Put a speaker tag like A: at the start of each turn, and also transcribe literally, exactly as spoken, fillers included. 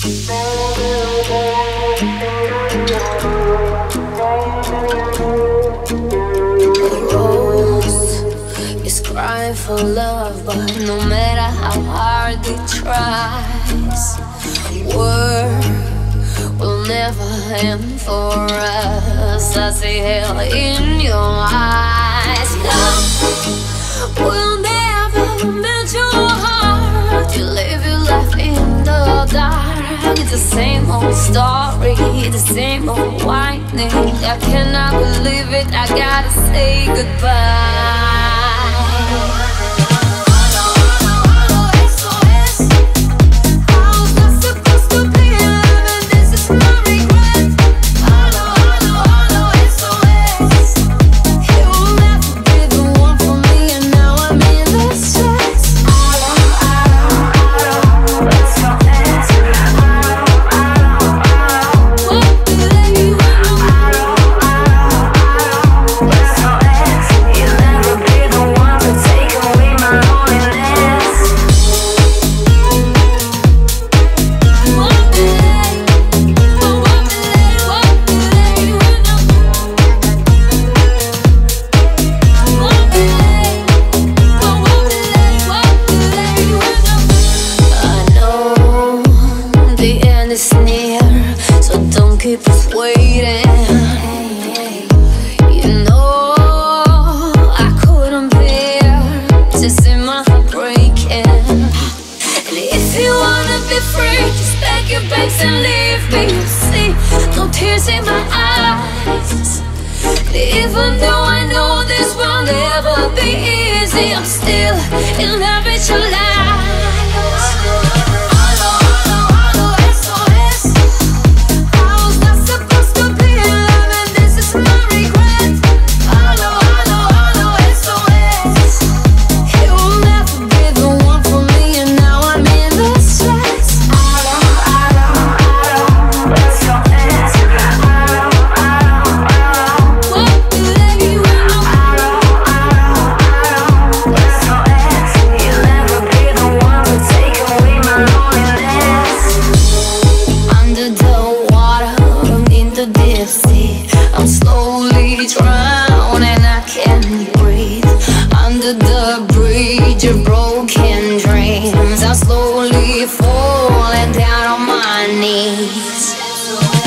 A: For love, but no matter how hard it tries, war will never end for us. I see hell in your eyes. Love will never melt your heart. You live your life in the dark. It's the same old story, the same old whining. I cannot believe it, I gotta say goodbye. And leave me, you see, no tears in my eyes. Even though I know this will never be easy, I'm still in love with your lies. Broken dreams, I'm slowly falling down on my knees.